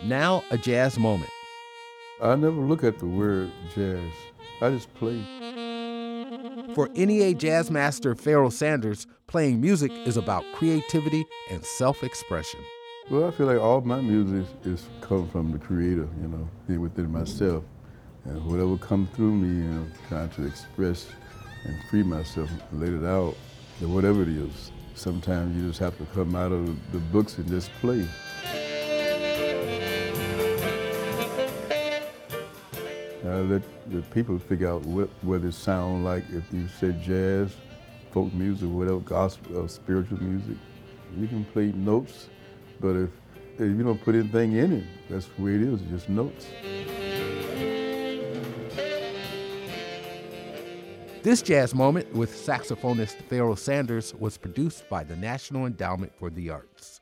Now, a jazz moment. I never look at the word jazz. I just play. For NEA Jazz Master Pharoah Sanders, playing music is about creativity and self-expression. Well, I feel like all my music is come from the creator, within myself. And whatever comes through me, trying to express and free myself and let it out, and whatever it is. Sometimes you just have to come out of the books and just play. I let the people figure out what it sounds like. If you say jazz, folk music, whatever, gospel or spiritual music, you can play notes, but if you don't put anything in it, that's the way it is, just notes. This jazz moment with saxophonist Pharoah Sanders was produced by the National Endowment for the Arts.